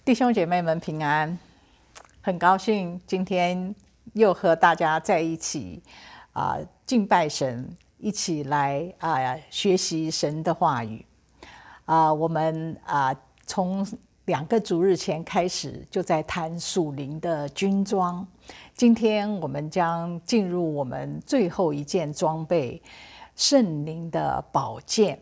弟兄姐妹们平安，很高兴今天又和大家在一起敬拜神，一起来学习神的话语。我们从2个主日前开始就在谈属灵的军装，今天我们将进入我们最后一件装备——圣灵的宝剑。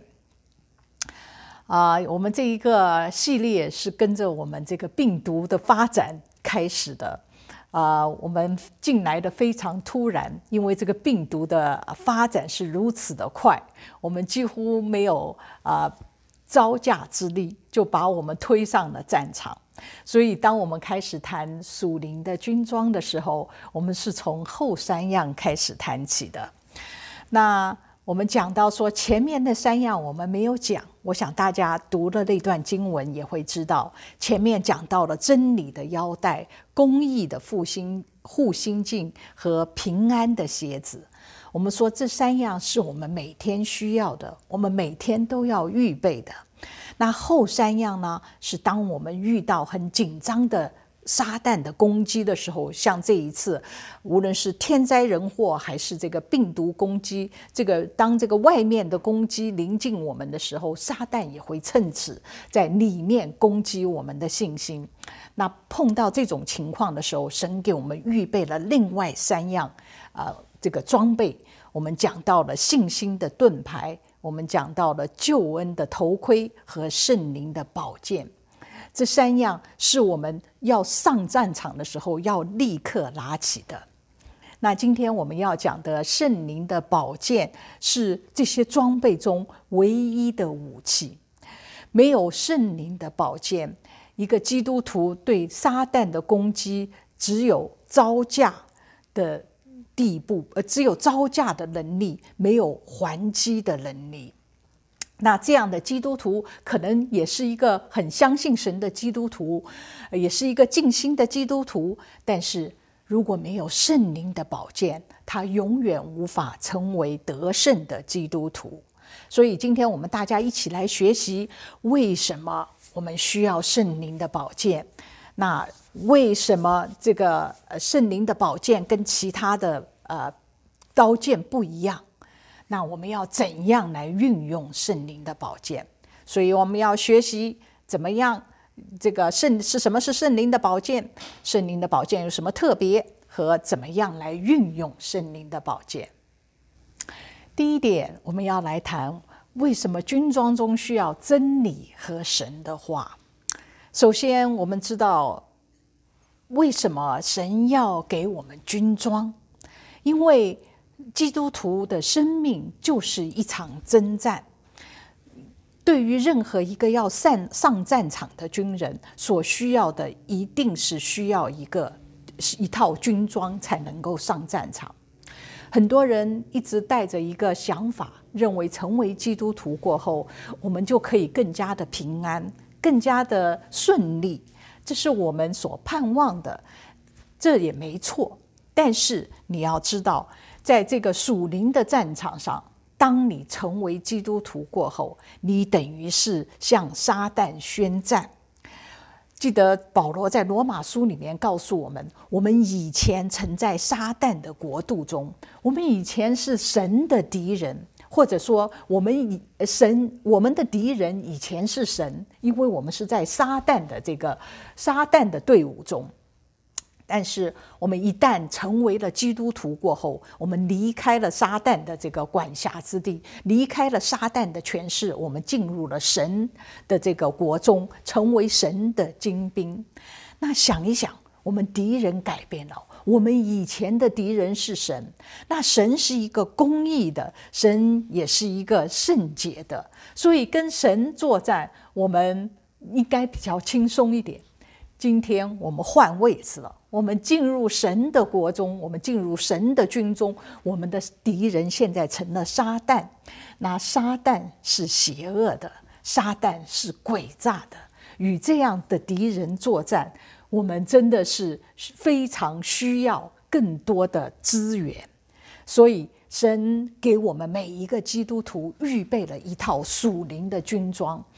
我们这一个系列是跟着我们这个病毒的发展开始的。我们进来的非常突然，因为这个病毒的发展是如此的快，我们几乎没有招架之力，就把我们推上了战场。所以当我们开始谈属灵的军装的时候，我们是从后3样开始谈起的。那我们讲到说前面的3样我们没有讲，我想大家读了那段经文也会知道，前面讲到了真理的腰带、公义的护心镜和平安的鞋子。我们说这3样是我们每天需要的，我们每天都要预备的。那后3样呢，是当我们遇到很紧张的撒旦的攻击的时候，像这一次无论是天灾人祸还是这个病毒攻击，当这个外面的攻击临近我们的时候，撒旦也会趁此在里面攻击我们的信心。那碰到这种情况的时候，神给我们预备了另外3样这个装备。我们讲到了信心的盾牌，我们讲到了救恩的头盔和圣灵的宝剑。这3样是我们要上战场的时候要立刻拿起的。那今天我们要讲的圣灵的宝剑是这些装备中唯一的武器。没有圣灵的宝剑，一个基督徒对撒旦的攻击只有招架的地步，只有招架的能力，没有还击的能力。那这样的基督徒可能也是一个很相信神的基督徒，也是一个尽心的基督徒，但是如果没有圣灵的宝剑，他永远无法成为得胜的基督徒。所以今天我们大家一起来学习，为什么我们需要圣灵的宝剑。那为什么这个圣灵的宝剑跟其他的刀剑不一样？那我们要怎样来运用圣灵的宝剑？所以我们要学习怎么样什么是圣灵的宝剑，圣灵的宝剑有什么特别，和怎么样来运用圣灵的宝剑。第一点，我们要来谈为什么军装中需要真理和神的话。首先我们知道为什么神要给我们军装，因为基督徒的生命就是一场征战。对于任何一个要上战场的军人，所需要的一定是需要一套军装才能够上战场。很多人一直带着一个想法，认为成为基督徒过后，我们就可以更加的平安，更加的顺利，这是我们所盼望的，这也没错。但是你要知道，在这个属灵的战场上，当你成为基督徒过后，你等于是向撒旦宣战。记得保罗在罗马书里面告诉我们，我们以前曾在撒旦的国度中，我们以前是神的敌人，或者说我们的敌人以前是神，因为我们是在撒旦的队伍中。但是我们一旦成为了基督徒过后，我们离开了撒旦的这个管辖之地，离开了撒旦的权势，我们进入了神的这个国中，成为神的精兵。那想一想，我们敌人改变了，我们以前的敌人是神，那神是一个公义的，神也是一个圣洁的，所以跟神作战我们应该比较轻松一点。今天我们换位置了，我们进入神的国中，我们进入神的军中，我们的敌人现在成了撒旦。那撒旦是邪恶的，撒旦是诡诈的，与这样的敌人作战，我们真的是非常需要更多的资源。所以神给我们每一个基督徒预备了一套属灵的军装。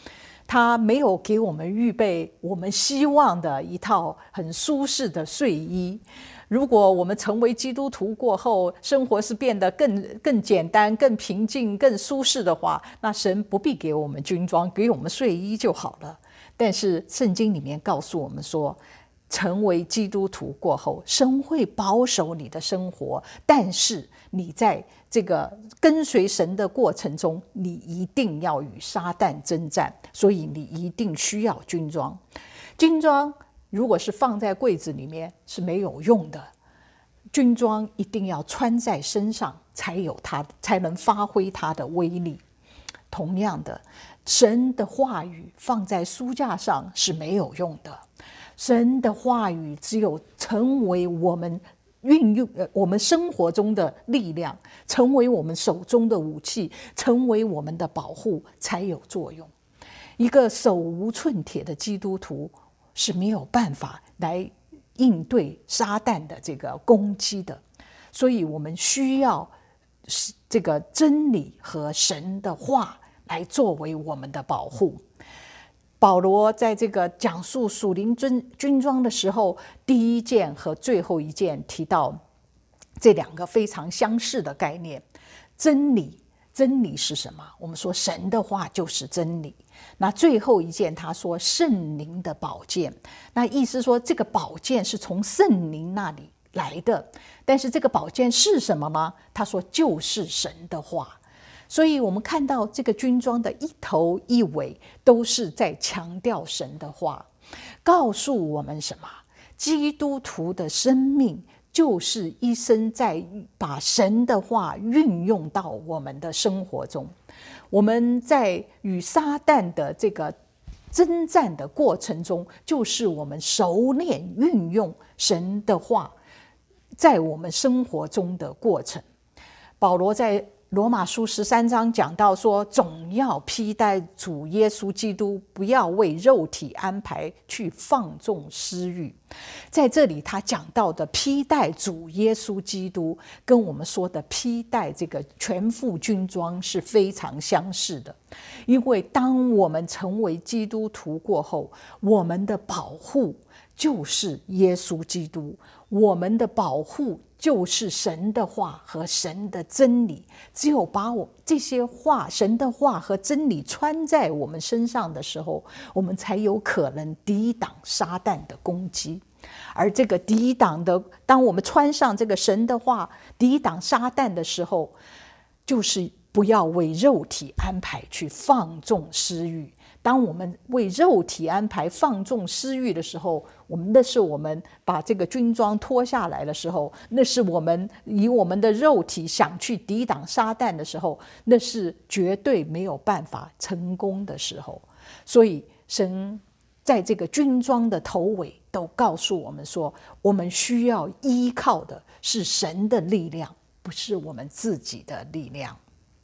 他没有给我们预备我们希望的一套很舒适的睡衣。如果我们成为基督徒过后，生活是变得更简单、更平静、更舒适的话，那神不必给我们军装，给我们睡衣就好了。但是圣经里面告诉我们说，成为基督徒过后，神会保守你的生活，但是你在这个跟随神的过程中，你一定要与撒旦征战，所以你一定需要军装。军装如果是放在柜子里面是没有用的，军装一定要穿在身上才能发挥它的威力。同样的，神的话语放在书架上是没有用的，神的话语只有成为我们运用我们生活中的力量，成为我们手中的武器，成为我们的保护才有作用。一个手无寸铁的基督徒是没有办法来应对撒旦的这个攻击的，所以我们需要这个真理和神的话来作为我们的保护。保罗在这个讲述属灵军装的时候，第一件和最后一件提到这两个非常相似的概念。真理是什么？我们说神的话就是真理。那最后一件他说圣灵的宝剑，那意思说这个宝剑是从圣灵那里来的。但是这个宝剑是什么吗？他说就是神的话。所以我们看到这个军装的一头一尾都是在强调神的话，告诉我们什么？基督徒的生命就是一生在把神的话运用到我们的生活中。我们在与撒旦的这个征战的过程中，就是我们熟练运用神的话在我们生活中的过程。保罗在罗马书13章讲到说，总要披戴主耶稣基督，不要为肉体安排去放纵私欲。在这里他讲到的披戴主耶稣基督，跟我们说的披戴这个全副军装是非常相似的。因为当我们成为基督徒过后，我们的保护就是耶稣基督，我们的保护就是神的话和神的真理。只有把这些话，神的话和真理穿在我们身上的时候，我们才有可能抵挡撒旦的攻击。而这个抵挡的，当我们穿上这个神的话抵挡撒旦的时候，就是不要为肉体安排去放纵私欲。当我们为肉体安排放纵私欲的时候，那是我们把这个军装脱下来的时候，那是我们以我们的肉体想去抵挡撒旦的时候，那是绝对没有办法成功的时候。所以神在这个军装的头尾都告诉我们说，我们需要依靠的是神的力量，不是我们自己的力量。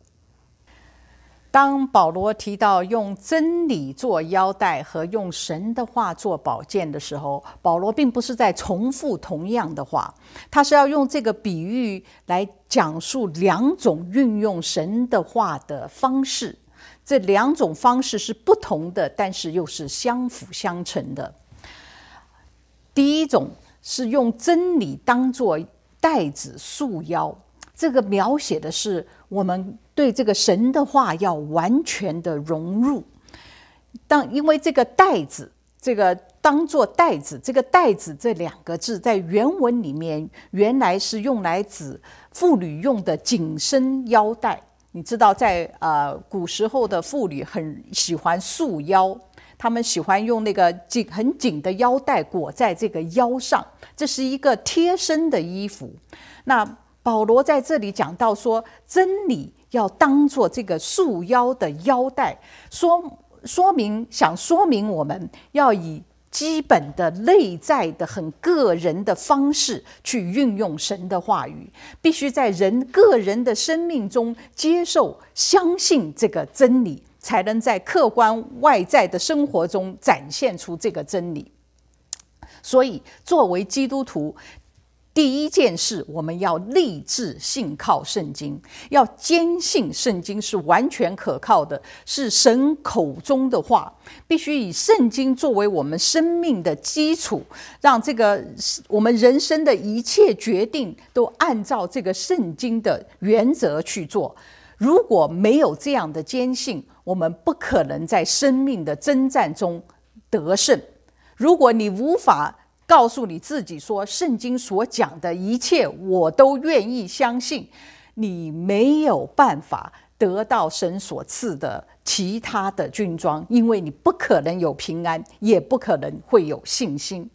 当保罗提到用真理做腰带和用神的话做宝剑的时候，保罗并不是在重复同样的话，他是要用这个比喻来讲述两种运用神的话的方式。这两种方式是不同的，但是又是相辅相成的。第一种是用真理当作带子束腰，这个描写的是我们对这个神的话要完全的融入。因为这个带子，这个当作带子，这个带子这两个字在原文里面原来是用来指妇女用的紧身腰带。你知道在古时候的妇女很喜欢束腰，他们喜欢用那个很紧的腰带裹在这个腰上，这是一个贴身的衣服。那保罗在这里讲到说，真理要当作这个束腰的腰带，说明我们要以基本的内在的很个人的方式去运用神的话语，必须在个人的生命中接受相信这个真理，才能在客观外在的生活中展现出这个真理。所以作为基督徒，第第一件事，我们要立志信靠圣经，要坚信圣经是完全可靠的，是神口中的话，必须以圣经作为我们生命的基础，让这个我们人生的一切决定都按照这个圣经的原则去做。如果没有这样的坚信，我们不可能在生命的征战中得胜。如果你无法告诉你自己说，圣经所讲的一切我都愿意相信，你没有办法得到神所赐的其他的军装，因为你不可能有平安，也不可能会有信心。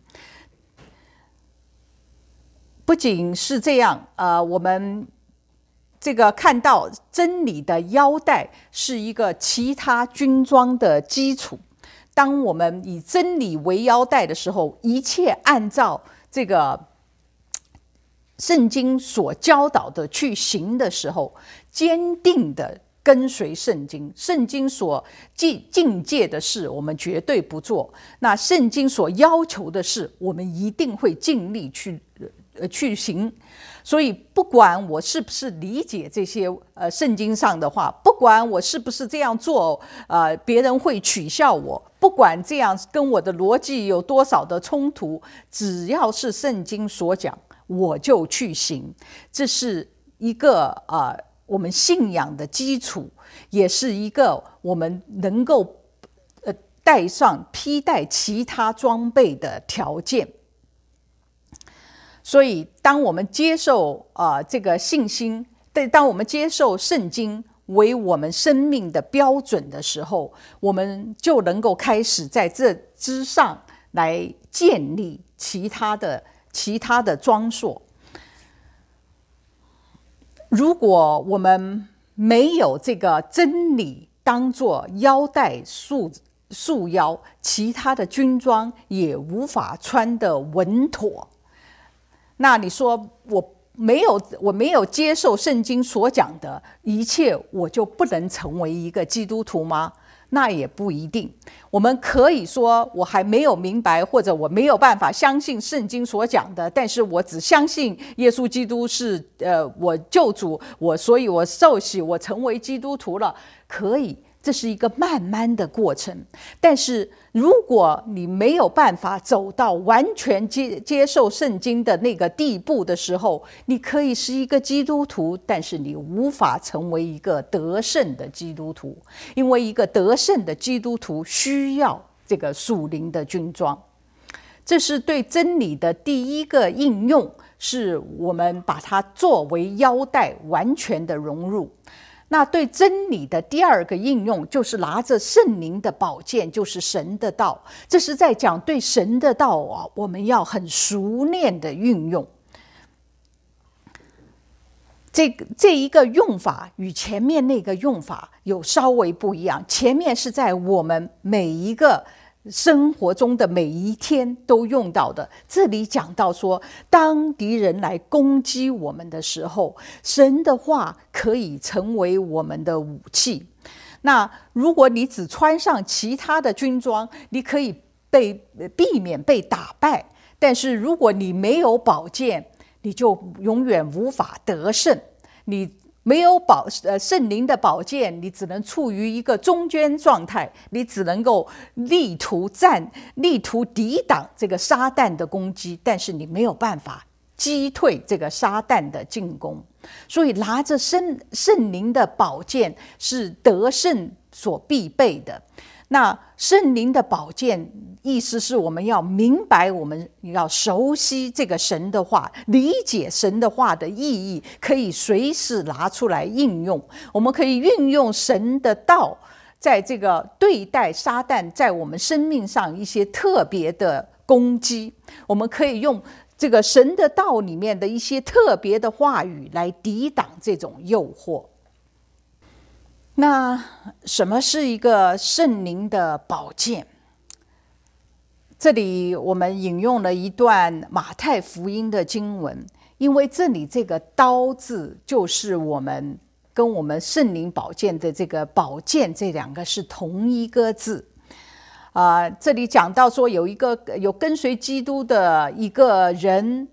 不仅是这样，我们这个看到真理的腰带是一个其他军装的基础。当我们以真理为腰带的时候，一切按照这个圣经所教导的去行的时候，坚定的跟随圣经，圣经所禁戒的事我们绝对不做，那圣经所要求的事我们一定会尽力去行。所以不管我是不是理解这些圣经上的话，不管我是不是这样做别人会取笑我，不管这样跟我的逻辑有多少的冲突，只要是圣经所讲我就去行。这是一个我们信仰的基础，也是一个我们能够披戴其他装备的条件。所以当我们接受这个信心，当我们接受圣经为我们生命的标准的时候，我们就能够开始在这之上来建立其他的装束。如果我们没有这个真理当作腰带束腰，其他的军装也无法穿得稳妥。那你说我没有接受圣经所讲的一切，我就不能成为一个基督徒吗？那也不一定。我们可以说我还没有明白，或者我没有办法相信圣经所讲的，但是我只相信耶稣基督是我救主，所以我受洗，我成为基督徒了。可以，这是一个慢慢的过程。但是如果你没有办法走到完全接受圣经的那个地步的时候，你可以是一个基督徒，但是你无法成为一个得胜的基督徒，因为一个得胜的基督徒需要这个属灵的军装。这是对真理的第一个应用，是我们把它作为腰带完全的融入。那对真理的第二个应用，就是拿着圣灵的宝剑，就是神的道。这是在讲对神的道我们要很熟练的运用。这一个用法与前面那个用法有稍微不一样。前面是在我们每一个生活中的每一天都用到的，这里讲到说，当敌人来攻击我们的时候，神的话可以成为我们的武器。那如果你只穿上其他的军装，你可以避免被打败，但是如果你没有宝剑，你就永远无法得胜。你没有圣灵的宝剑，你只能处于一个中间状态，你只能够力图抵挡这个撒旦的攻击，但是你没有办法击退这个撒旦的进攻。所以拿着圣灵的宝剑是得胜所必备的。那圣灵的宝剑意思是我们要明白，我们要熟悉这个神的话，理解神的话的意义，可以随时拿出来应用。我们可以运用神的道，在这个对待撒旦在我们生命上一些特别的攻击，我们可以用这个神的道里面的一些特别的话语来抵挡这种诱惑。那什么是一个圣灵的宝剑？这里我们引用了一段马太福音的经文，因为这里这个刀字就是跟我们圣灵宝剑的这个宝剑这两个是同一个字。这里讲到说有跟随基督的一个人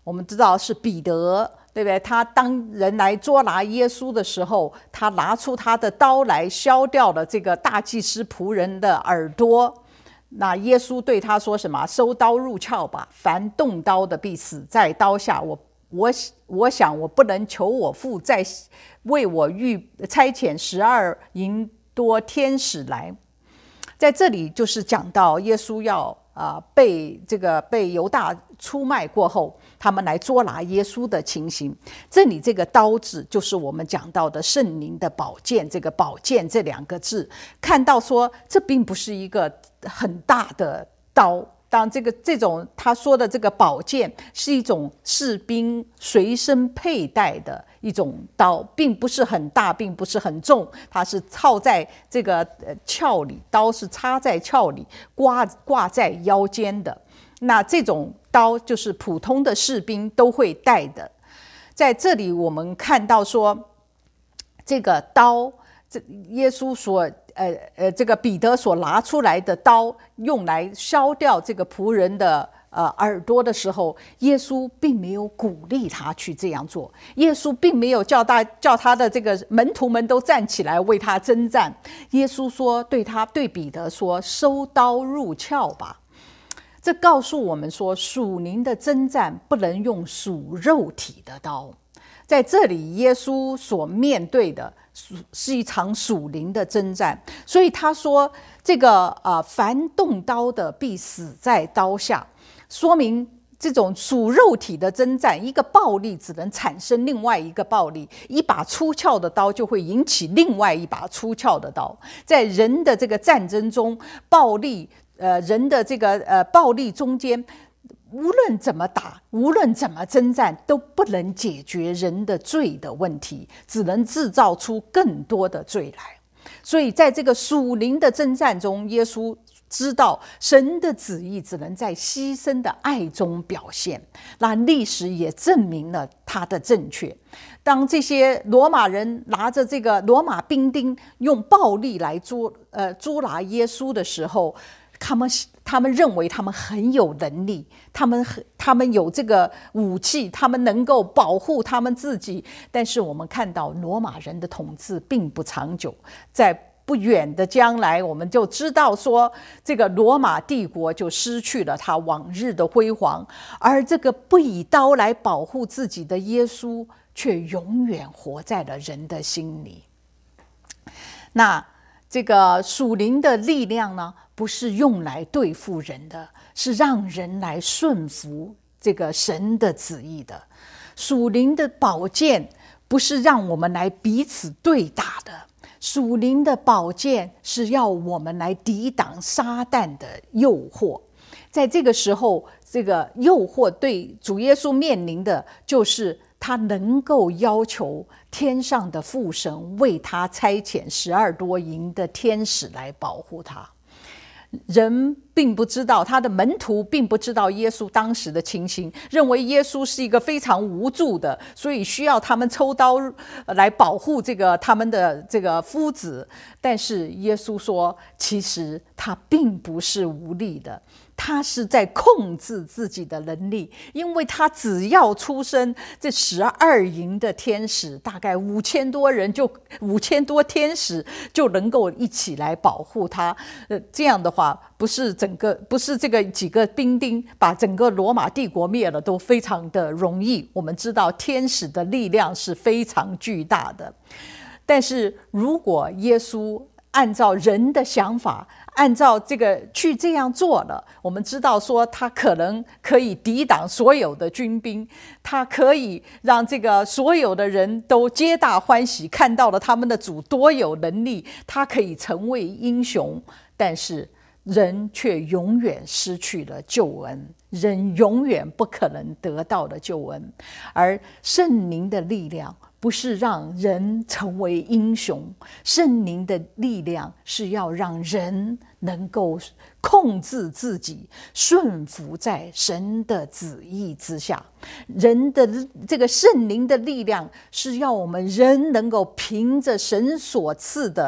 我们知道是彼得，对不对？他当人来捉拿耶稣的时候，他拿出他的刀来削掉了这个大祭司仆人的耳朵。那耶稣对他说什么？收刀入鞘吧，凡动刀的必死在刀下。我想我不能求我父再为我差遣12营多天使来。在这里就是讲到耶稣要被犹大出卖过后，他们来捉拿耶稣的情形。这里这个刀字就是我们讲到的圣灵的宝剑，这个宝剑这2个字，看到说这并不是一个很大的刀。当这种他说的这个宝剑是一种士兵随身佩戴的一种刀，并不是很大，并不是很重，它是套在这个鞘里，刀是插在鞘里，挂在腰间的。那这种刀就是普通的士兵都会带的。在这里我们看到说，这个刀，耶稣所这个彼得所拿出来的刀，用来削掉这个仆人的耳朵的时候，耶稣并没有鼓励他去这样做，耶稣并没有叫他的这个门徒们都站起来为他征战。耶稣说，对彼得说，收刀入鞘吧。这告诉我们说，属灵的征战不能用属肉体的刀。在这里耶稣所面对的是一场属灵的征战，所以他说这个凡动刀的必死在刀下，说明这种属肉体的征战，一个暴力只能产生另外一个暴力，一把出鞘的刀就会引起另外一把出鞘的刀。在人的这个战争中，暴力人的这个暴力中间，无论怎么打，无论怎么征战，都不能解决人的罪的问题，只能制造出更多的罪来。所以在这个属灵的征战中，耶稣知道神的旨意只能在牺牲的爱中表现，那历史也证明了他的正确。当这些罗马人拿着这个罗马兵丁用暴力来捉拿耶稣的时候，他们认为他们很有能力，他们有这个武器，他们能够保护他们自己。但是我们看到罗马人的统治并不长久，在不远的将来，我们就知道说，这个罗马帝国就失去了它往日的辉煌，而这个不以刀来保护自己的耶稣，却永远活在了人的心里。那这个属灵的力量呢，不是用来对付人的，是让人来顺服这个神的旨意的。属灵的宝剑不是让我们来彼此对打的，属灵的宝剑是要我们来抵挡撒旦的诱惑。在这个时候，这个诱惑对主耶稣面临的就是他能够要求天上的父神为他差遣12多营的天使来保护他。人并不知道，他的门徒并不知道耶稣当时的情形，认为耶稣是一个非常无助的，所以需要他们抽刀来保护他们的这个夫子。但是耶稣说，其实他并不是无力的，他是在控制自己的能力，因为他只要出生，这12营的天使大概5000多人5000多天使就能够一起来保护他。这样的话，不是这个几个兵丁把整个罗马帝国灭了都非常的容易。我们知道天使的力量是非常巨大的，但是如果耶稣按照人的想法，按照这个去这样做了，我们知道说他可能可以抵挡所有的军兵，他可以让这个所有的人都皆大欢喜，看到了他们的主多有能力，他可以成为英雄。但是人却永远失去了救恩，人永远不可能得到的救恩。而圣灵的力量不是让人成为英雄，圣灵的力量是要让人能够控制自己，顺服在神的旨意之下。人的这个圣灵的力量是要我们人能够凭着神所赐的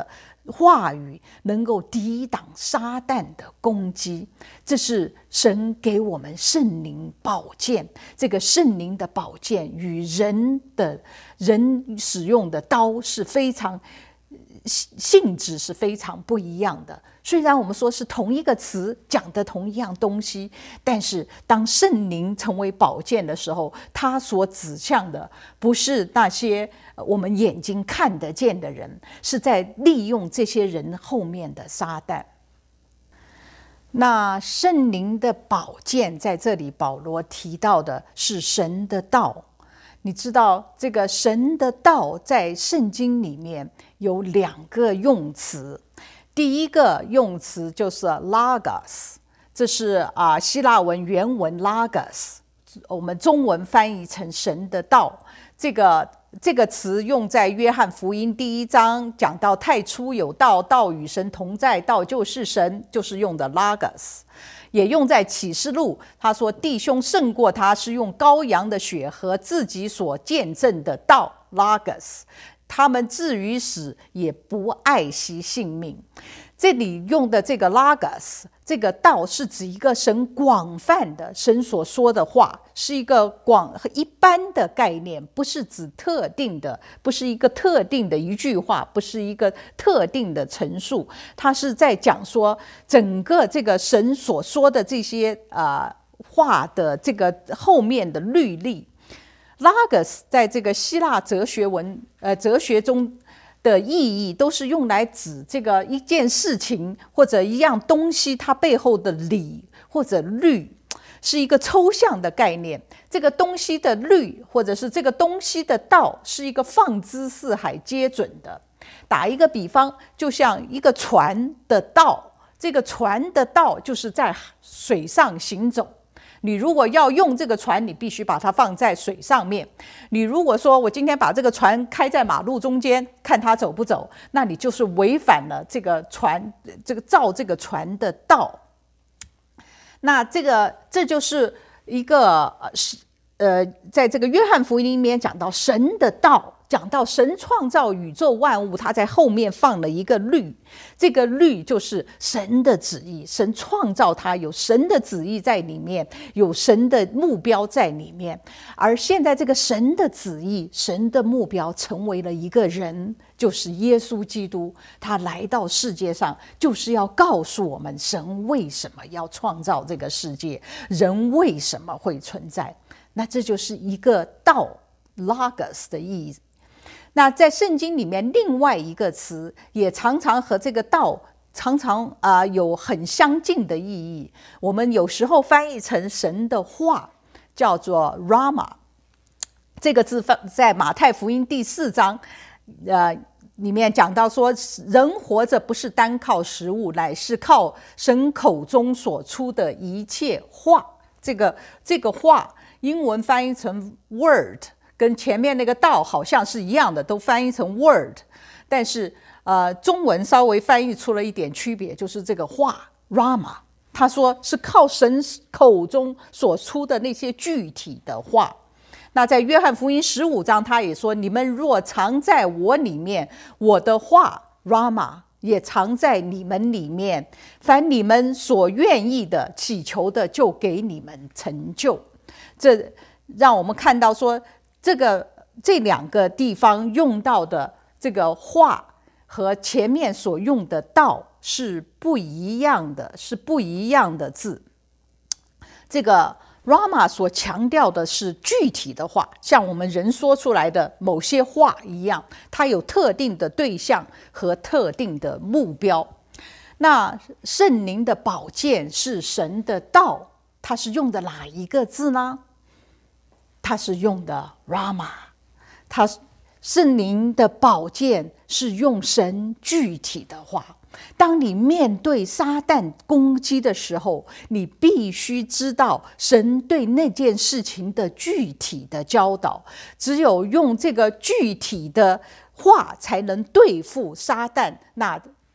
话语能够抵挡撒旦的攻击。这是神给我们圣灵宝剑，这个圣灵的宝剑与人使用的刀是非常性质是非常不一样的。虽然我们说是同一个词，讲的同一样东西，但是当圣灵成为宝剑的时候，它所指向的不是那些我们眼睛看得见的人，是在利用这些人后面的撒旦。那圣灵的宝剑在这里保罗提到的是神的道。你知道这个神的道在圣经里面有2个用词，第一个用词就是 logos， 这是希腊文原文 logos， 我们中文翻译成神的道。这个词用在约翰福音第1章，讲到太初有道，道与神同在，道就是神，就是用的 logos。也用在启示录，他说弟兄胜过他，是用羔羊的血和自己所见证的道 logos， 他们至于死也不爱惜性命。这里用的这个 logos， 这个道是指一个神广泛的，神所说的话是一个一般的概念，不是指特定的，不是一个特定的一句话，不是一个特定的陈述，它是在讲说整个这个神所说的这些话的这个后面的律例。logos 在这个希腊哲学中的意义都是用来指这个一件事情或者一样东西它背后的理或者律，是一个抽象的概念。这个东西的律或者是这个东西的道是一个放之四海皆准的。打一个比方，就像一个船的道，这个船的道就是在水上行走。你如果要用这个船，你必须把它放在水上面。你如果说我今天把这个船开在马路中间，看它走不走，那你就是违反了这个船造这个船的道。那这就是一个在这个约翰福音里面讲到神的道，讲到神创造宇宙万物，他在后面放了一个律，这个律就是神的旨意，神创造它，有神的旨意在里面，有神的目标在里面。而现在这个神的旨意，神的目标成为了一个人，就是耶稣基督，他来到世界上就是要告诉我们神为什么要创造这个世界，人为什么会存在。那这就是一个道 logos 的意义。那在圣经里面另外一个词也常常和这个道常常有很相近的意义，我们有时候翻译成神的话，叫做 Rama。 这个字在马太福音第4章里面讲到说，人活着不是单靠食物，乃是靠神口中所出的一切话。这个话英文翻译成 word， 跟前面那个道好像是一样的，都翻译成 word， 但是中文稍微翻译出了一点区别，就是这个话 Rama， 他说是靠神口中所出的那些具体的话。那在约翰福音15章他也说，你们若常在我里面，我的话 Rama 也常在你们里面，凡你们所愿意的祈求的就给你们成就。这让我们看到说，这2个地方用到的这个话和前面所用的道是不一样的，是不一样的字。这个 Rama 所强调的是具体的话，像我们人说出来的某些话一样，它有特定的对象和特定的目标。那圣灵的宝剑是神的道，它是用的哪一个字呢？它是用的 Rama。 圣灵的宝剑是用神具体的话。当你面对撒旦攻击的时候，你必须知道神对那件事情的具体的教导，只有用这个具体的话才能对付撒旦那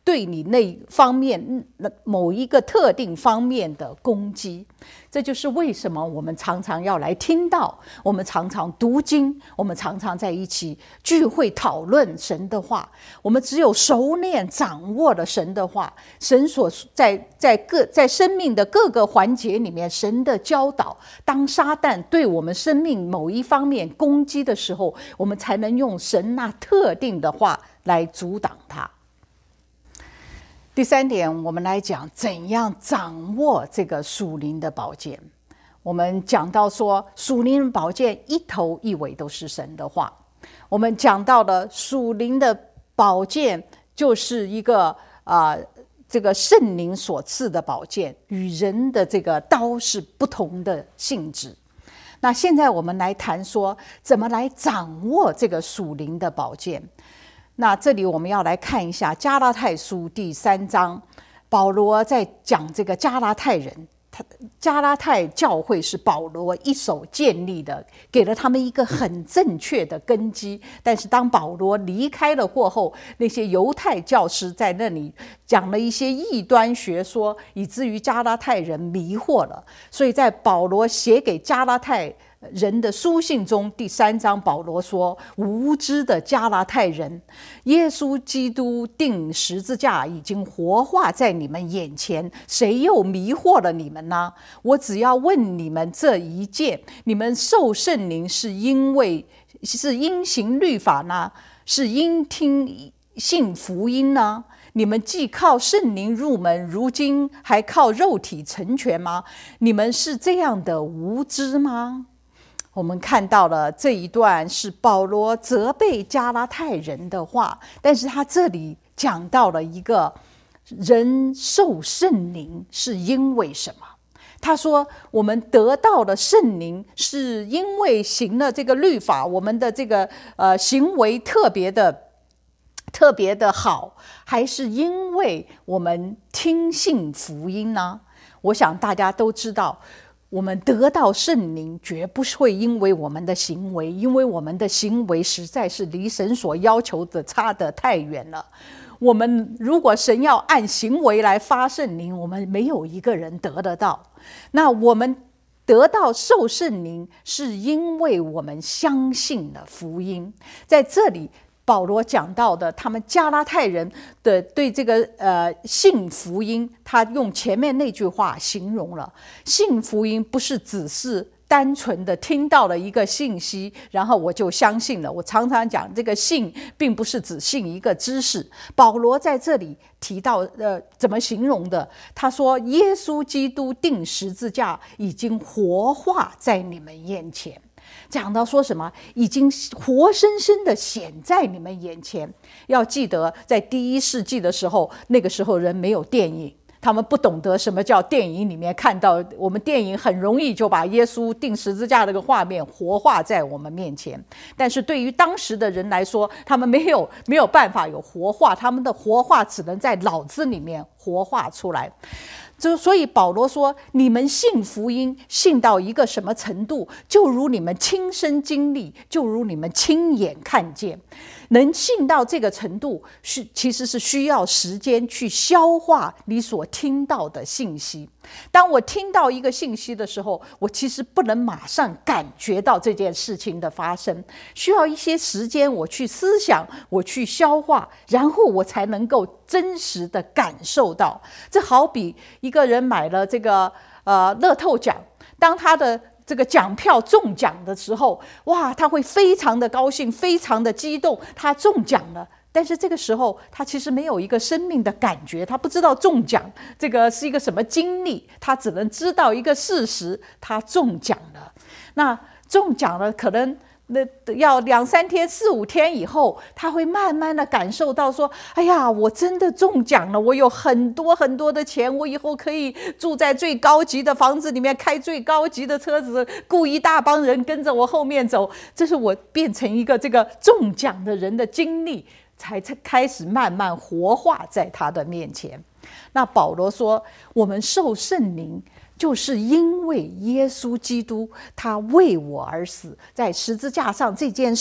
对你那方面某一个特定方面的攻击。这就是为什么我们常常要来听道，我们常常读经，我们常常在一起聚会讨论神的话。我们只有熟练掌握了神的话，神所在生命的各个环节里面神的教导，当撒旦对我们生命某一方面攻击的时候，我们才能用神那特定的话来阻挡它。第三点，我们来讲怎样掌握这个属灵的宝剑。我们讲到说，属灵的宝剑一头一尾都是神的话。我们讲到了属灵的宝剑就是一个这个圣灵所赐的宝剑，与人的这个刀是不同的性质。那现在我们来谈说，怎么来掌握这个属灵的宝剑。那这里我们要来看一下加拉太书第3章，保罗在讲这个加拉太人，加拉太教会是保罗一手建立的，给了他们一个很正确的根基。但是当保罗离开了过后，那些犹太教师在那里讲了一些异端学说，以至于加拉太人迷惑了。所以在保罗写给加拉太人的书信中第3章，保罗说：无知的加拉太人，耶稣基督钉十字架已经活化在你们眼前，谁又迷惑了你们呢？我只要问你们这一件：你们受圣灵是因行律法呢，是因听信福音呢？你们既靠圣灵入门，如今还靠肉体成全吗？你们是这样的无知吗？我们看到了这一段是保罗责备加拉太人的话，但是他这里讲到了一个人受圣灵是因为什么。他说我们得到了圣灵是因为行了这个律法，我们的这个行为特别的好，还是因为我们听信福音呢？我想大家都知道，我们得到圣灵绝不会因为我们的行为，因为我们的行为实在是离神所要求的差得太远了。我们如果神要按行为来发圣灵，我们没有一个人得得到。那我们得到受圣灵是因为我们相信了福音。在这里保罗讲到的他们加拉太人的对这个信福音，他用前面那句话形容了。信福音不是只是单纯的听到了一个信息，然后我就相信了。我常常讲这个信并不是只信一个知识。保罗在这里提到怎么形容的？他说耶稣基督钉十字架已经活化在你们眼前。讲到说什么？已经活生生的显在你们眼前。要记得在第1世纪的时候，那个时候人没有电影，他们不懂得什么叫电影里面看到，我们电影很容易就把耶稣钉十字架那个画面活化在我们面前。但是对于当时的人来说，他们没有办法有活化，他们的活化只能在脑子里面活化出来。所以保罗说，你们信福音信到一个什么程度，就如你们亲身经历，就如你们亲眼看见。能信到这个程度，其实是需要时间去消化你所听到的信息。当我听到一个信息的时候，我其实不能马上感觉到这件事情的发生，需要一些时间我去思想，我去消化，然后我才能够真实的感受到。这好比一个人买了这个乐透奖，当他的这个奖票中奖的时候，哇，他会非常的高兴，非常的激动，他中奖了。但是这个时候他其实没有一个生命的感觉，他不知道中奖这个是一个什么经历，他只能知道一个事实，他中奖了。那中奖了可能要2、3天、4、5天以后，他会慢慢的感受到说，哎呀，我真的中奖了，我有很多很多的钱，我以后可以住在最高级的房子里面，开最高级的车子，雇一大帮人跟着我后面走。这是我变成一个这个中奖的人的经历，才开始慢慢活化在他的面前。那保罗说，我们受圣灵就是因为耶稣基督他为我而死，在十字架上这件事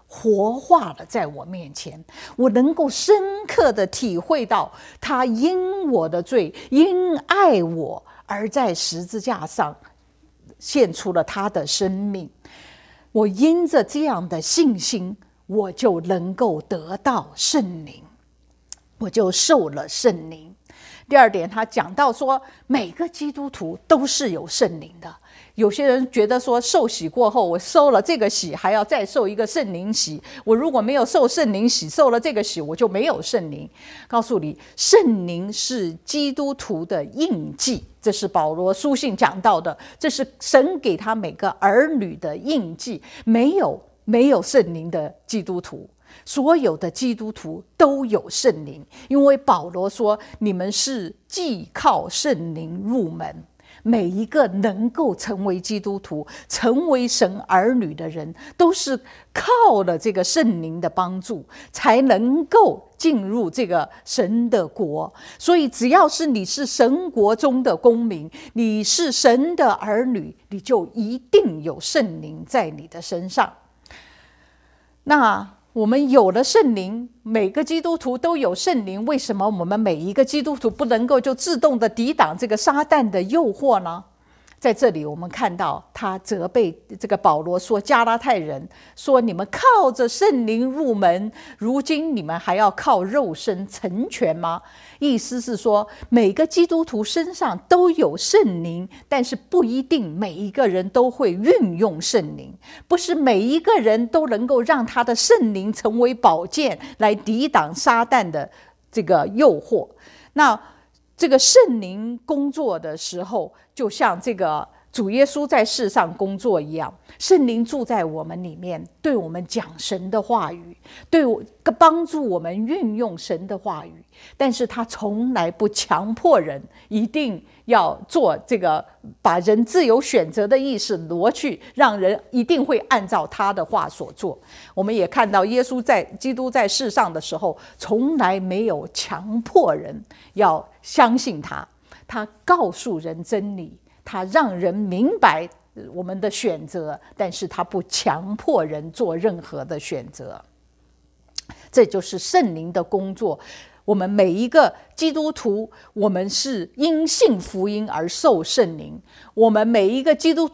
活化了在我面前，我能够深刻的体会到他因我的罪，因爱我而在十字架上献出了他的生命。我因着这样的信心，我就能够得到圣灵，我就受了圣灵。第二点，他讲到说，每个基督徒都是有圣灵的。有些人觉得说，受洗过后，我受了这个洗，还要再受一个圣灵洗。我如果没有受圣灵洗，受了这个洗，我就没有圣灵。告诉你，圣灵是基督徒的印记，这是保罗书信讲到的，这是神给他每个儿女的印记。没有圣灵的基督徒，所有的基督徒都有圣灵，因为保罗说，你们是既靠圣灵入门。每一个能够成为基督徒、成为神儿女的人，都是靠了这个圣灵的帮助，才能够进入这个神的国。所以只要是你是神国中的公民，你是神的儿女，你就一定有圣灵在你的身上。那我们有了圣灵，每个基督徒都有圣灵，为什么我们每一个基督徒不能够就自动的抵挡这个撒旦的诱惑呢？在这里我们看到他责备这个保罗说，加拉太人说，你们靠着圣灵入门，如今你们还要靠肉身成全吗？意思是说，每个基督徒身上都有圣灵，但是不一定每一个人都会运用圣灵，不是每一个人都能够让他的圣灵成为宝剑来抵挡撒旦的这个诱惑。那这个圣灵工作的时候，就像这个主耶稣在世上工作一样，圣灵住在我们里面，对我们讲神的话语，帮助我们运用神的话语。但是他从来不强迫人一定要做这个，把人自由选择的意识挪去，让人一定会按照他的话所做。我们也看到基督在世上的时候，从来没有强迫人要相信他，他告诉人真理，他让人明白我们的选择，但是他不强迫人做任何的选择。这就是圣灵的工作。我们每一个基督徒，我们是因信福音而受圣灵。我们每一个基督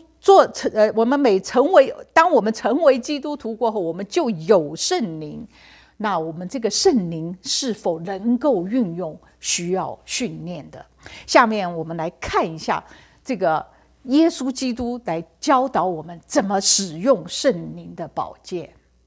当我们成为基督徒过后，我们就有圣灵。那我们这个圣灵是否能够运用，需要训练的。下面我们来看一下这个耶稣基督来教导我们怎么使用圣灵的宝剑。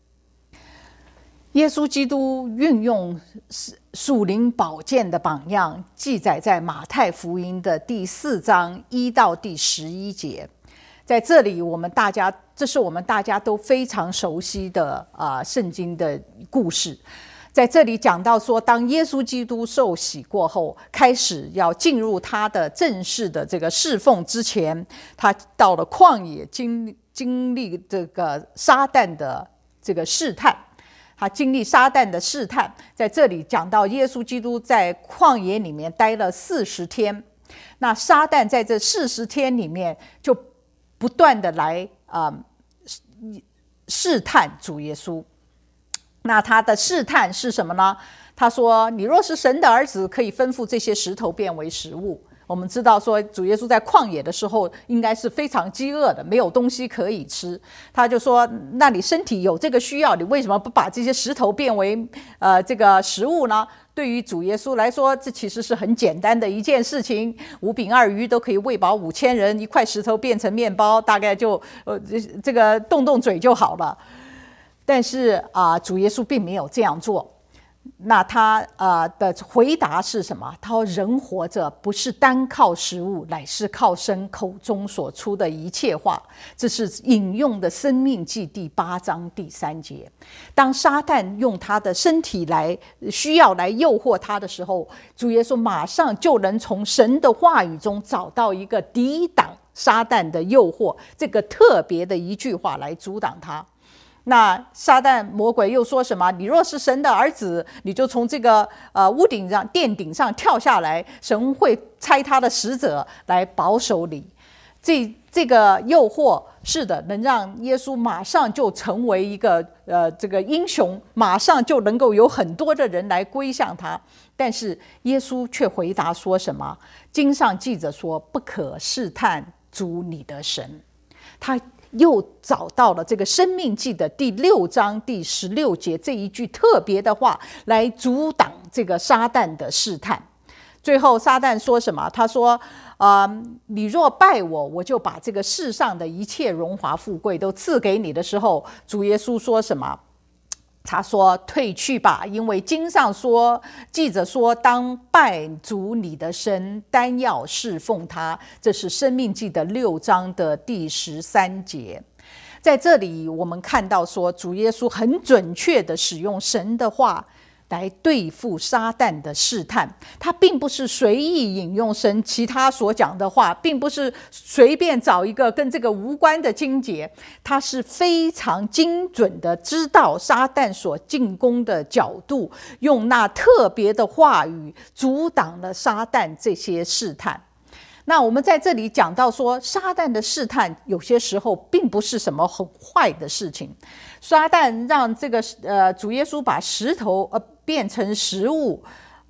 耶稣基督运用属灵宝剑的榜样，记载在马太福音的第4章1到第11节。在这里，这是我们大家都非常熟悉的圣经的故事。在这里讲到说，当耶稣基督受洗过后，开始要进入他的正式的这个侍奉之前，他到了旷野经历这个撒旦的这个试探。他经历撒旦的试探，在这里讲到耶稣基督在旷野里面待了40天。那撒旦在这40天里面就不断的来试探主耶稣。那他的试探是什么呢？他说，你若是神的儿子，可以吩咐这些石头变为食物。我们知道说，主耶稣在旷野的时候应该是非常饥饿的，没有东西可以吃。他就说，那你身体有这个需要，你为什么不把这些石头变为这个食物呢？对于主耶稣来说，这其实是很简单的一件事情，5饼2鱼都可以喂饱5000人，一块石头变成面包，大概就这个动嘴就好了。但是主耶稣并没有这样做。那他的回答是什么？他说，人活着不是单靠食物，乃是靠神口中所出的一切话。这是引用的申命记第8章第3节。当撒旦用他的身体需要来诱惑他的时候，主耶稣马上就能从神的话语中找到一个抵挡撒旦的诱惑，这个特别的一句话来阻挡他。那撒旦魔鬼又说什么？你若是神的儿子，你就从这个屋顶上殿顶上跳下来，神会差他的使者来保守你。 这个诱惑是的，能让耶稣马上就成为一个这个英雄，马上就能够有很多的人来归向他。但是耶稣却回答说什么？经上记着说，不可试探主你的神。他又找到了这个申命记的第6章第16节这一句特别的话，来阻挡这个撒旦的试探。最后撒旦说什么？他说你若拜我，我就把这个世上的一切荣华富贵都赐给你的时候，主耶稣说什么？他说，退去吧，因为经上说，记着说，当拜主你的神，单要侍奉他。这是申命记的6章的第13节。在这里我们看到说，主耶稣很准确的使用神的话来对付撒旦的试探。他并不是随意引用神其他所讲的话，并不是随便找一个跟这个无关的经节，他是非常精准的知道撒旦所进攻的角度，用那特别的话语阻挡了撒旦这些试探。那我们在这里讲到说，撒旦的试探有些时候并不是什么很坏的事情。撒旦让这个主耶稣把石头变成食物，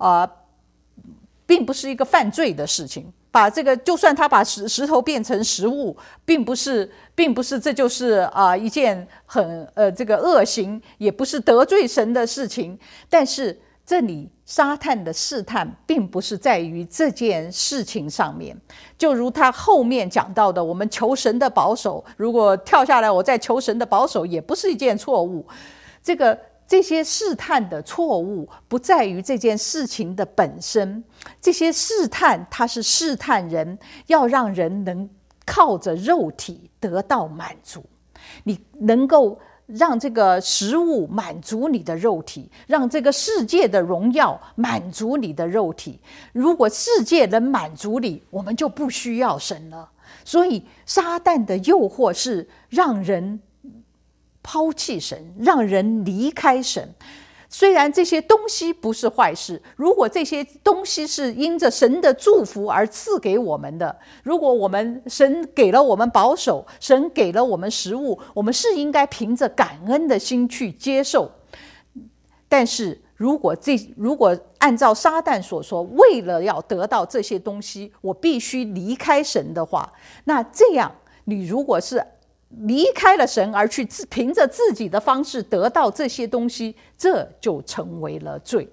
并不是一个犯罪的事情。把这个，就算他把石头变成食物，并不是这就是一件很这个恶行，也不是得罪神的事情。但是这里撒旦的试探并不是在于这件事情上面，就如他后面讲到的，我们求神的保守，如果跳下来我再求神的保守，也不是一件错误。这些试探的错误不在于这件事情的本身，这些试探它是试探人，要让人能靠着肉体得到满足。你能够让这个食物满足你的肉体，让这个世界的荣耀满足你的肉体。如果世界能满足你，我们就不需要神了。所以撒旦的诱惑是让人抛弃神，让人离开神。虽然这些东西不是坏事，如果这些东西是因着神的祝福而赐给我们的，如果神给了我们保守，神给了我们食物，我们是应该凭着感恩的心去接受。但是如果按照撒旦所说，为了要得到这些东西，我必须离开神的话，那这样你如果是离开了神而去凭着自己的方式得到这些东西，这就成为了罪。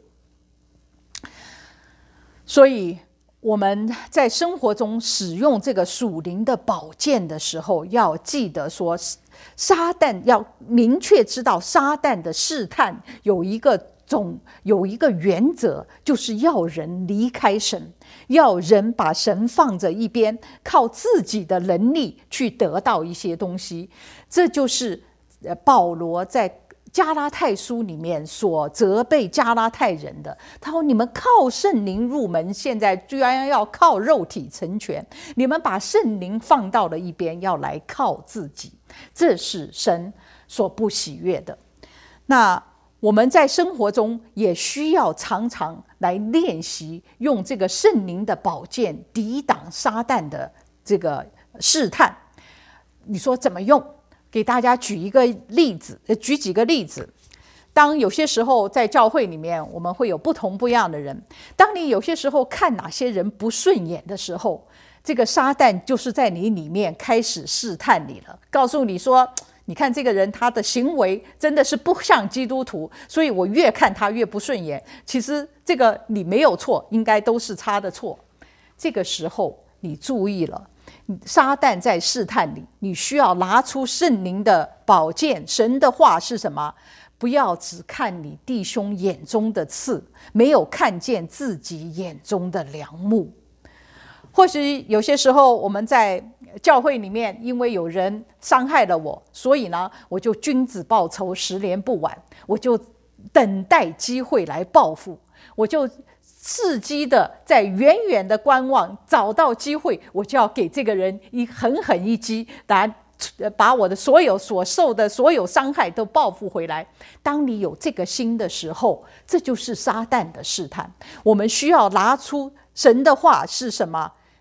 所以我们在生活中使用这个属灵的宝剑的时候，要记得说，撒旦要明确知道撒旦的试探有一个原则，就是要人离开神，要人把神放在一边，靠自己的能力去得到一些东西。这就是保罗在加拉太书里面所责备加拉太人的。他说，你们靠圣灵入门，现在居然要靠肉体成全，你们把圣灵放到了一边，要来靠自己，这是神所不喜悦的。那我们在生活中也需要常常来练习用这个圣灵的宝剑抵挡撒旦的这个试探。你说怎么用？给大家举几个例子。当有些时候在教会里面，我们会有不一样的人，当你有些时候看哪些人不顺眼的时候，这个撒旦就是在你里面开始试探你了，告诉你说，你看这个人他的行为真的是不像基督徒，所以我越看他越不顺眼，其实这个你没有错，应该都是他的错。这个时候你注意了，撒旦在试探你，你需要拿出圣灵的宝剑。神的话是什么？不要只看你弟兄眼中的刺，没有看见自己眼中的梁木。或许有些时候我们在教会里面，因为有人伤害了我，所以呢，我就君子报仇10年不晚，我就等待机会来报复，我就伺机的在远远的观望，找到机会我就要给这个人狠狠一击，把我的所受的所有伤害都报复回来。当你有这个心的时候，这就是撒旦的试探。我们需要拿出神的话是什么？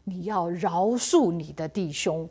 你要饶恕你的弟兄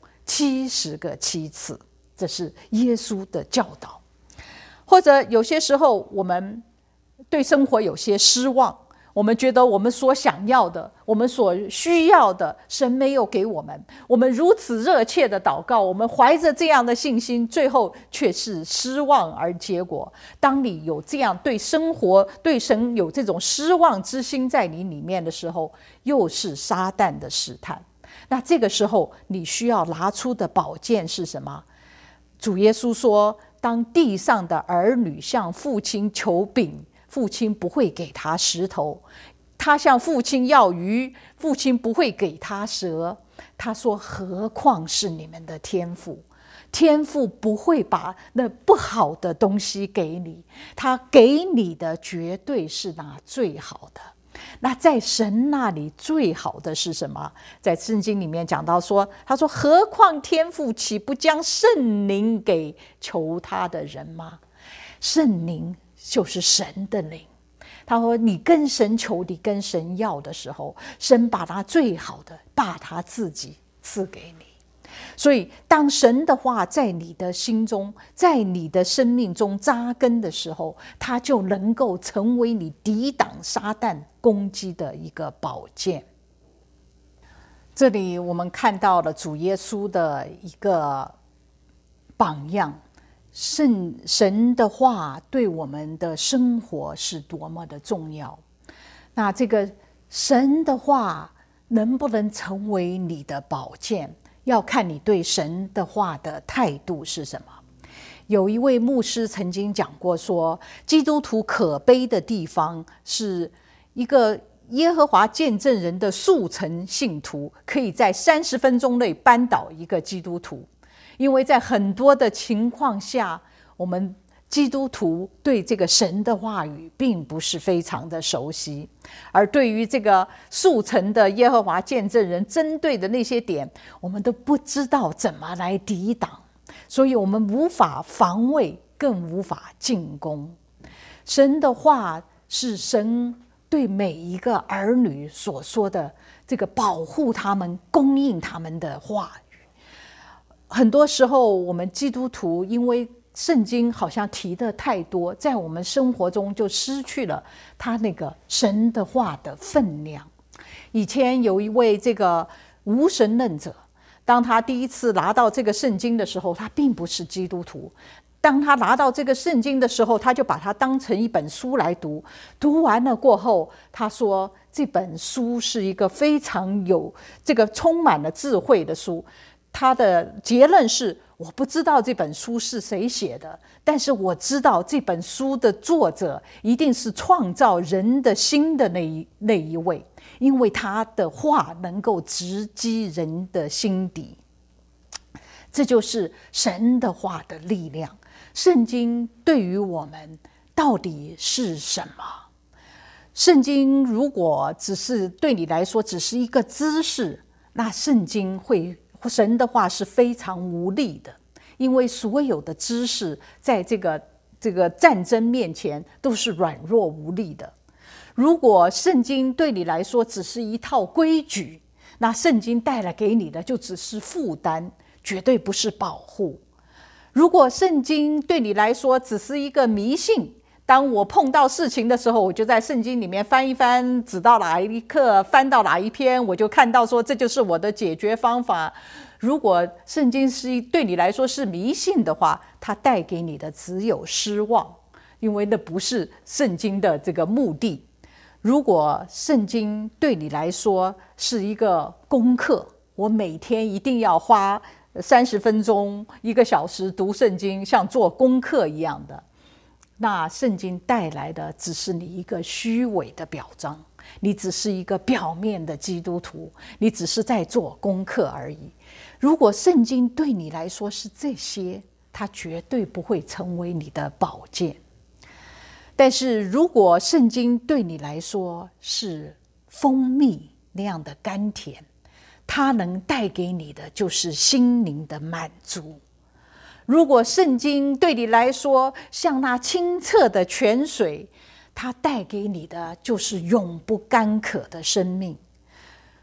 70个7次，这是耶稣的教导。或者有些时候我们对生活有些失望，我们觉得我们所想要的，我们所需要的，神没有给我们。我们如此热切的祷告，我们怀着这样的信心，最后却是失望而结果。当你有这样对生活、对神有这种失望之心在你里面的时候，又是撒旦的试探。那这个时候你需要拿出的宝剑是什么？主耶稣说，当地上的儿女向父亲求饼，父亲不会给他石头；他向父亲要鱼，父亲不会给他蛇。他说，何况是你们的天父？天父不会把那不好的东西给你，他给你的绝对是那最好的。那在神那里最好的是什么？在圣经里面讲到说，他说，何况天父岂不将圣灵给求他的人吗？圣灵就是神的灵。他说，你跟神求，你跟神要的时候，神把他最好的，把他自己赐给你。所以当神的话在你的心中，在你的生命中扎根的时候，它就能够成为你抵挡撒旦攻击的一个宝剑。这里我们看到了主耶稣的一个榜样，神的话对我们的生活是多么的重要。那这个神的话能不能成为你的宝剑，要看你对神的话的态度是什么。有一位牧师曾经讲过说，基督徒可悲的地方是一个耶和华见证人的速成信徒可以在30分钟内扳倒一个基督徒。因为在很多的情况下，我们基督徒对这个神的话语并不是非常的熟悉，而对于这个速成的耶和华见证人针对的那些点，我们都不知道怎么来抵挡，所以我们无法防卫，更无法进攻。神的话是神对每一个儿女所说的这个保护他们、供应他们的话语。很多时候我们基督徒因为圣经好像提的太多，在我们生活中就失去了他那个神的话的分量。以前有一位这个无神论者，当他第一次拿到这个圣经的时候，他并不是基督徒。当他拿到这个圣经的时候，他就把它当成一本书来读，读完了过后，他说这本书是一个非常有这个充满了智慧的书。他的结论是，我不知道这本书是谁写的，但是我知道这本书的作者一定是创造人的心的那一位，因为他的话能够直击人的心底。这就是神的话的力量。圣经对于我们到底是什么？圣经如果只是对你来说只是一个知识，那神的话是非常无力的，因为所有的知识在这个战争面前都是软弱无力的。如果圣经对你来说只是一套规矩，那圣经带来给你的就只是负担，绝对不是保护。如果圣经对你来说只是一个迷信，当我碰到事情的时候，我就在圣经里面翻一翻，指到哪一课，翻到哪一篇，我就看到说这就是我的解决方法。如果圣经对你来说是迷信的话，它带给你的只有失望，因为那不是圣经的这个目的。如果圣经对你来说是一个功课，我每天一定要花30分钟、1个小时读圣经，像做功课一样的，那圣经带来的只是你一个虚伪的表彰，你只是一个表面的基督徒，你只是在做功课而已。如果圣经对你来说是这些，它绝对不会成为你的宝剑。但是如果圣经对你来说是蜂蜜那样的甘甜，它能带给你的就是心灵的满足。如果圣经对你来说像那清澈的泉水，它带给你的就是永不干渴的生命。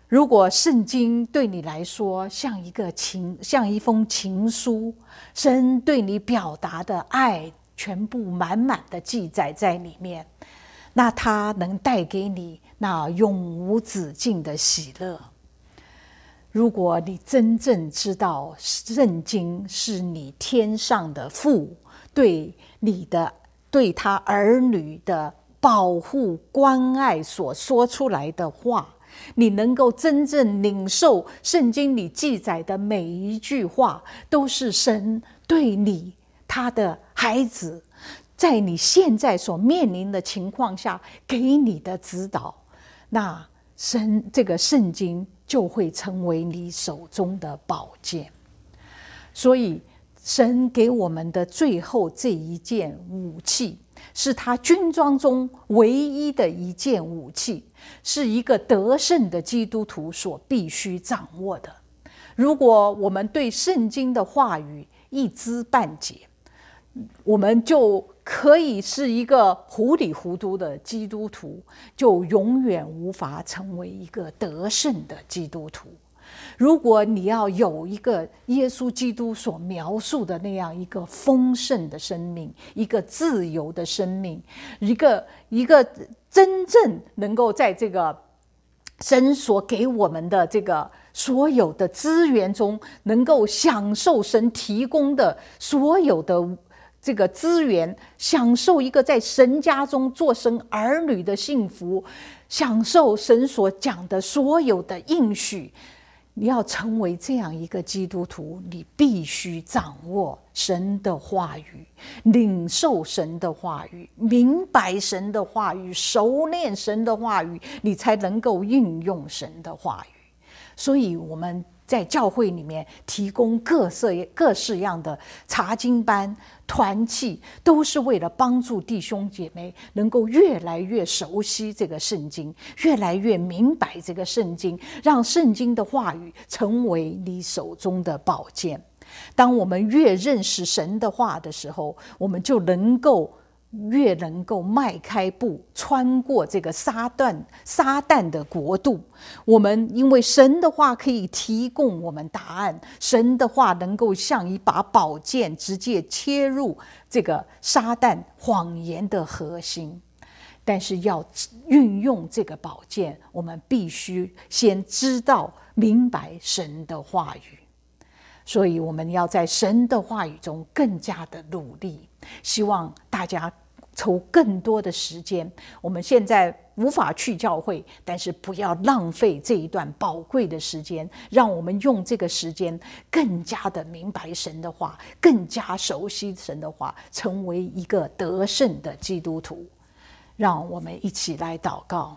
如果圣经对你来说像一封情书，神对你表达的爱全部满满的记载在里面，那它能带给你那永无止境的喜乐。如果你真正知道圣经是你天上的父对他儿女的保护关爱所说出来的话，你能够真正领受圣经里记载的每一句话都是神对你他的孩子在你现在所面临的情况下给你的指导，那这个圣经就会成为你手中的宝剑。所以神给我们的最后这一件武器，是他军装中唯一的一件武器，是一个得胜的基督徒所必须掌握的。如果我们对圣经的话语一知半解，我们就可以是一个糊里糊涂的基督徒，就永远无法成为一个得胜的基督徒。如果你要有一个耶稣基督所描述的那样一个丰盛的生命，一个自由的生命，一个真正能够在这个神所给我们的这个所有的资源中，能够享受神提供的所有的这个资源，享受一个在神家中做神儿女的幸福，享受神所讲的所有的应许。你要成为这样一个基督徒，你必须掌握神的话语，领受神的话语，明白神的话语，熟练神的话语，你才能够运用神的话语。所以我们在教会里面提供各式样的查经班、团契，都是为了帮助弟兄姐妹能够越来越熟悉这个圣经，越来越明白这个圣经，让圣经的话语成为你手中的宝剑。当我们越认识神的话的时候，我们就越能够迈开步，穿过这个撒旦的国度。我们因为神的话可以提供我们答案，神的话能够像一把宝剑，直接切入这个撒旦谎言的核心。但是要运用这个宝剑，我们必须先知道明白神的话语。所以我们要在神的话语中更加的努力，希望大家抽更多的时间。我们现在无法去教会，但是不要浪费这一段宝贵的时间，让我们用这个时间更加的明白神的话，更加熟悉神的话，成为一个得胜的基督徒。让我们一起来祷告。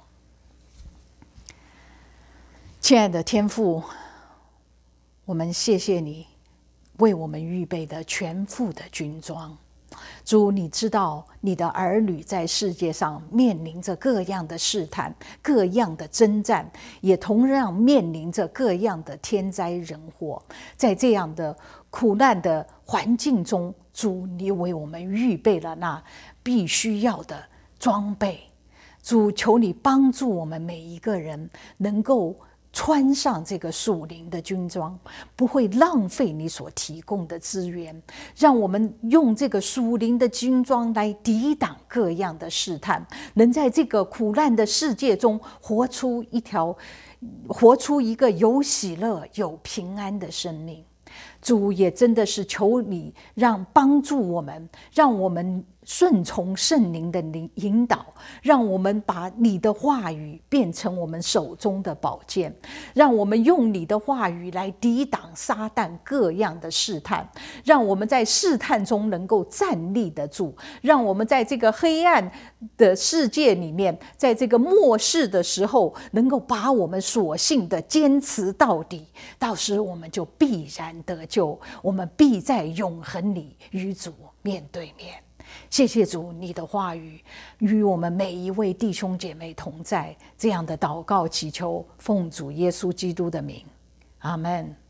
亲爱的天父，我们谢谢你为我们预备的全副的军装。主，你知道你的儿女在世界上面临着各样的试探，各样的征战，也同样面临着各样的天灾人祸。在这样的苦难的环境中，主，你为我们预备了那必须要的装备。主，求你帮助我们每一个人能够穿上这个属灵的军装，不会浪费你所提供的资源，让我们用这个属灵的军装来抵挡各样的试探，能在这个苦难的世界中活出一个有喜乐有平安的生命。主，也真的是求你帮助我们，让我们顺从圣灵的引导，让我们把你的话语变成我们手中的宝剑，让我们用你的话语来抵挡撒旦各样的试探，让我们在试探中能够站立得住，让我们在这个黑暗的世界里面，在这个末世的时候，能够把我们所信的坚持到底，到时我们就必然得救，我们必在永恒里与主面对面。谢谢主，你的话语与我们每一位弟兄姐妹同在。这样的祷告祈求，奉主耶稣基督的名，阿们。